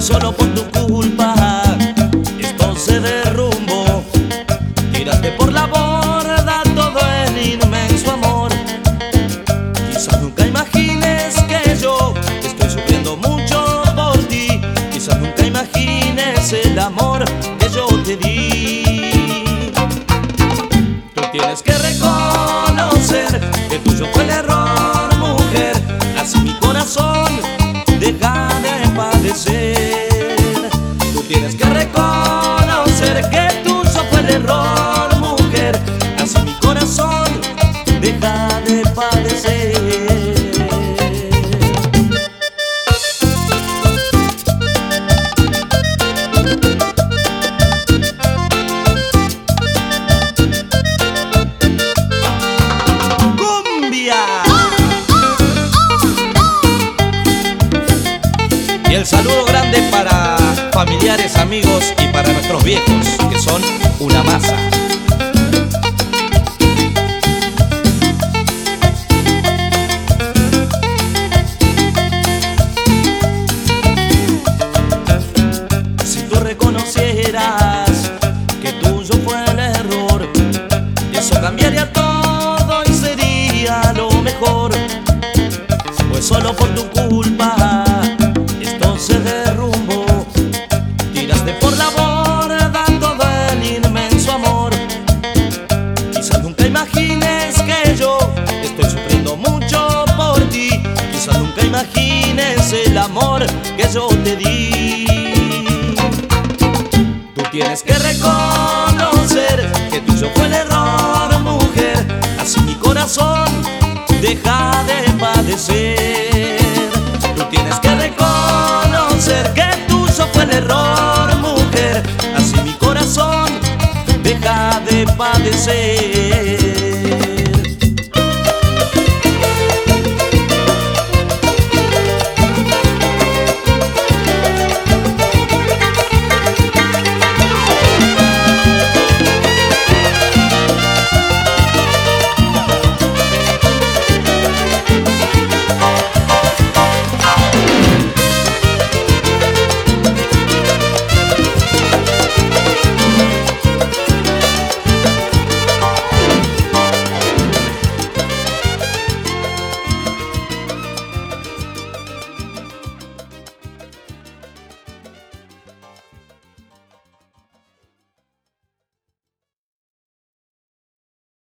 Pues solo por tu culpa esto se derrumbó. Tiraste por la borda todo el inmenso amor. Quizás nunca imagines que yo estoy sufriendo mucho por ti. Quizás nunca imagines el amor que yo te di. Tú tienes que reconocer que tuyo fue el error, mujer. Así mi corazón deja de padecer. Tú tienes que reconocer que tuyo fue el error, mujer. Así mi corazón deja de padecer. Y el saludo grande para familiares, amigos y para nuestros viejos, que son una masa. Si tú reconocieras que tuyo fue el error, eso cambiaría todo y sería lo mejor. Pues solo por tu culpa se derrumbó. Tiraste por la borda todo el inmenso amor. Quizás nunca imagines que yo estoy sufriendo mucho por ti. Quizás nunca imagines el amor que yo te di. Tú tienes que reconocer que tuyo fue el error, mujer. Así mi corazón deja de padecer. Tú tienes que reconocer que tuyo fue el error, mujer. Así mi corazón deja de padecer.